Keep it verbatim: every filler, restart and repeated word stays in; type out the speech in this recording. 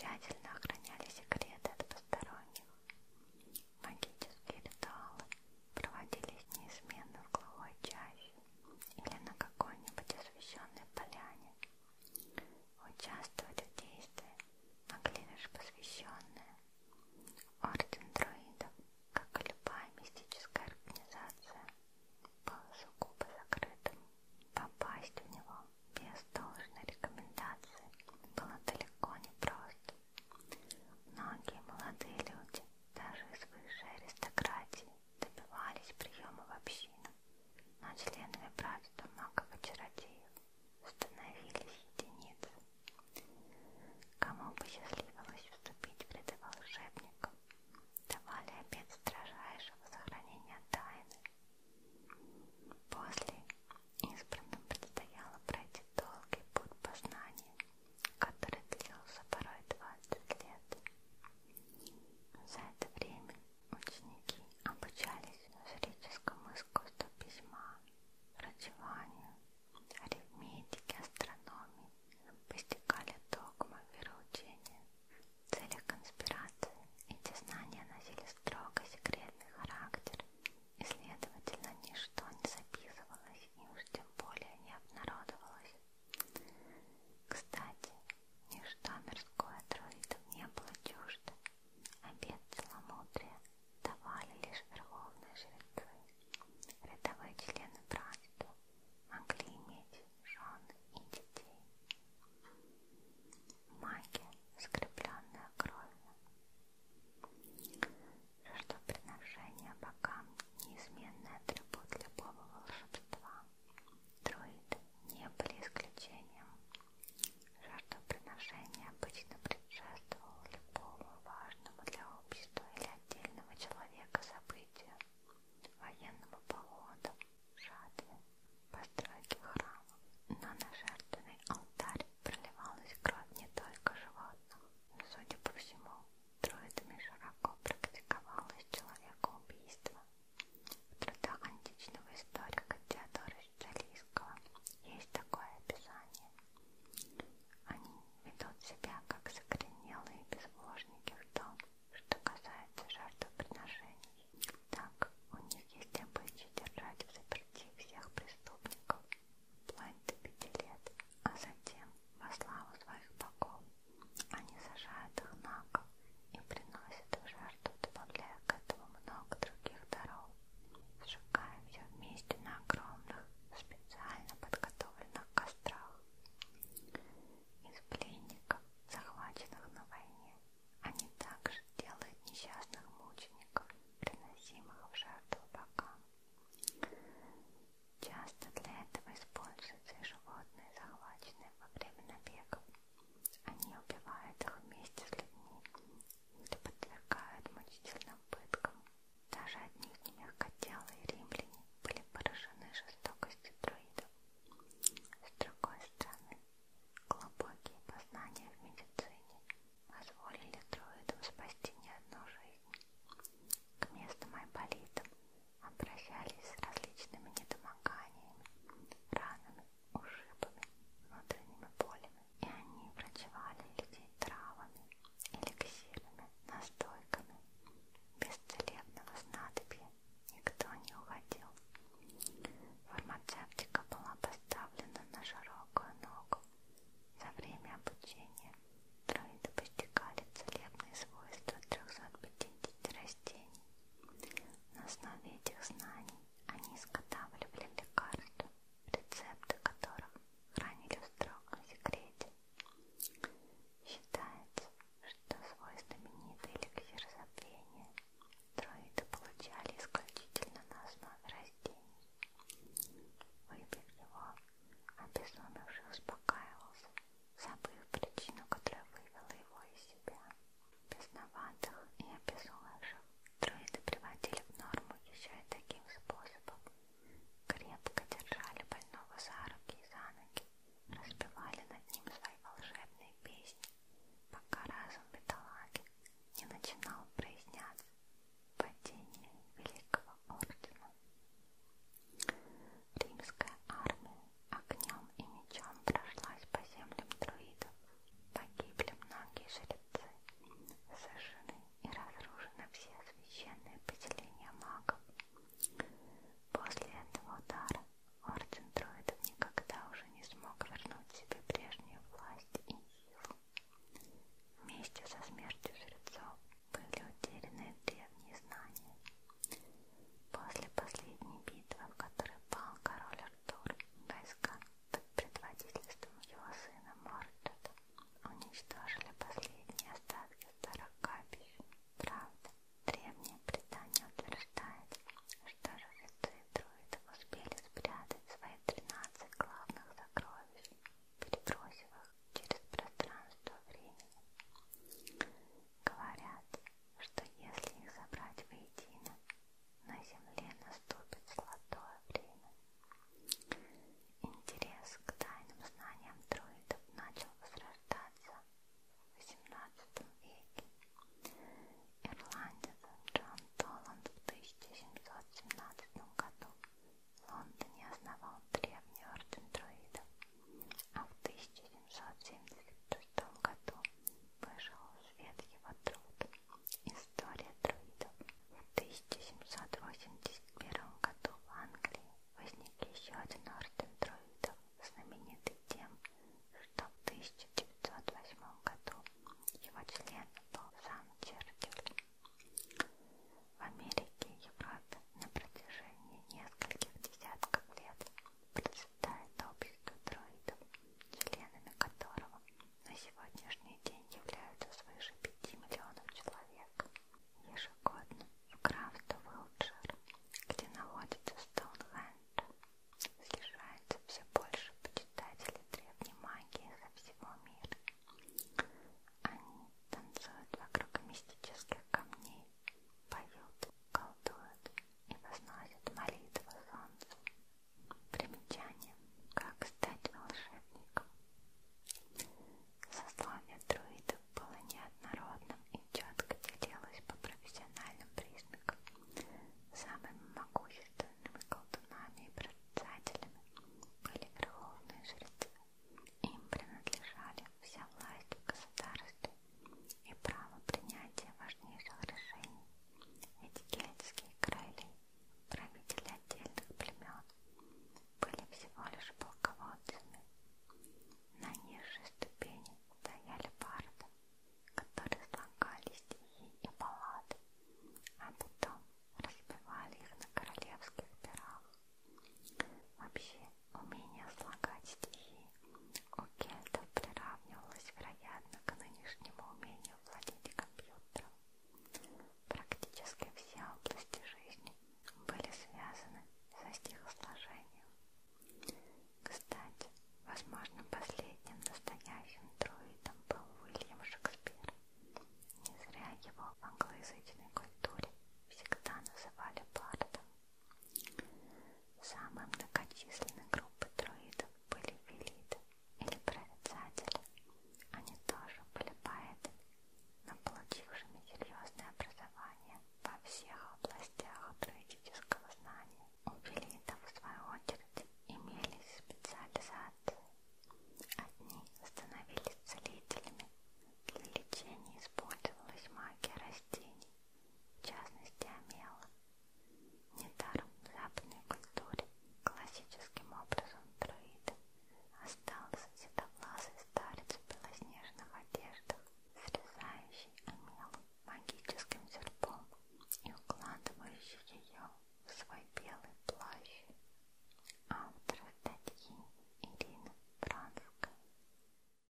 тщательно охраняли секреты от посторонних. Магические ритуалы проводились неизменно в глухой чаще или на какой-нибудь освещенной поляне. Участвовать в действии могли лишь посвященные. Орден друидов, как и любая мистическая организация, был сугубо закрытым. Попасть в него без должной рекомендации было далеко не просто. Многие молодые люди, даже из высшей аристократии, добивались приема в общину, но членами братства магов и чародеев становились единицы. Кому посчастливилось вступить в ряды волшебников, давали обет строжайшего сохранения тайны. После избранным предстояло пройти долгий путь познания, который длился порой двадцать лет. За это время ученики обучались жреческому искусству письма, врачеванию, арифметике, астрономии, постигали догмы вероучения. В целях конспирации эти знания носили строго секретный характер, и, следовательно, ничто не записывалось и уж тем более не обнародовалось. Кстати, ничто мирское друидам не было чуждо. Обет целомудрия давали лишь верховные жрецы. Рядовые члены братства могли иметь жен и детей. Магия, скрепленная кровью. Жертвоприношение богам – неизменный атрибут любого волшебства. Друиды не были исключением. Жертвоприношение обычно предшествовало любому важному для общества или отдельного человека событию, военному походу, жатве, постройке храма. Но на жертвенный алтарь проливалась кровь не только животных. Судя по всему, друидами широко практиковалось человекоубийство. В трудах античного историка Теодора Сицилийского есть такое описание. Они ведут себя как закоренелые безбожники в том, что касается жертвоприношений. Так, у них есть обычай держать в заперти всех преступников, вплоть до пяти лет, а затем, во славу своих богов, они сажают их на кол и приносят в жертву, добавляя к этому много других даров, сжигая все вместе на огромных, специально подготовленных кострах. Из пленников, захваченных на войне, они также делают несчастных мучеников, приносимых в жертву богам. Часто для этого используются и животные, захваченные во время набегов. Они убивают их вместе с людьми или подвергают мучительным пыткам. Даже отнюдь не мягкотелые римляне были поражены жестокостью друидов. С другой стороны, глубокие познания в медицине позволили друидам спасти не одну жизнь. К местным айболитам обращались с различными недомоганиями, ранами, ушибами, внутренними болями, и они врачевали людей травами, эликсирами, настойками. Без целебного снадобья никто не уходил. Фармацевтика была поставлена на широкую ногу. За время обучения друиды постигали целебные свойства трёхсот пятидесяти растений. На основе этих знаний они изготавливали лекарства, рецепты которых хранили в строгом секрете. Считается, что свой знаменитый эликсир забвения друиды получали исключительно на основе растений. Выпив его, обезумевший успокаивался